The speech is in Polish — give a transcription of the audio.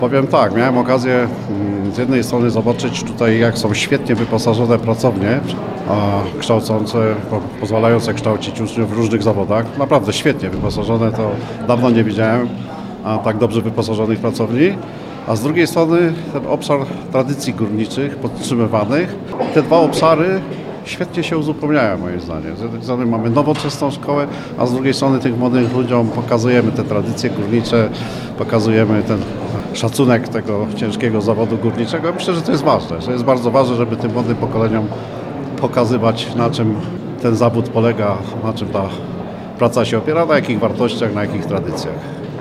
Powiem tak, miałem okazję z jednej strony zobaczyć tutaj, jak są świetnie wyposażone pracownie kształcące, pozwalające kształcić uczniów w różnych zawodach. Naprawdę świetnie wyposażone, to dawno nie widziałem tak dobrze wyposażonych pracowni. A z drugiej strony ten obszar tradycji górniczych podtrzymywanych. Te dwa obszary świetnie się uzupełniają, moim zdaniem. Z jednej strony mamy nowoczesną szkołę, a z drugiej strony tym młodym ludziom pokazujemy te tradycje górnicze, pokazujemy ten szacunek tego ciężkiego zawodu górniczego. Myślę, że to jest ważne, że jest bardzo ważne, żeby tym młodym pokoleniom pokazywać, na czym ten zawód polega, na czym ta praca się opiera, na jakich wartościach, na jakich tradycjach.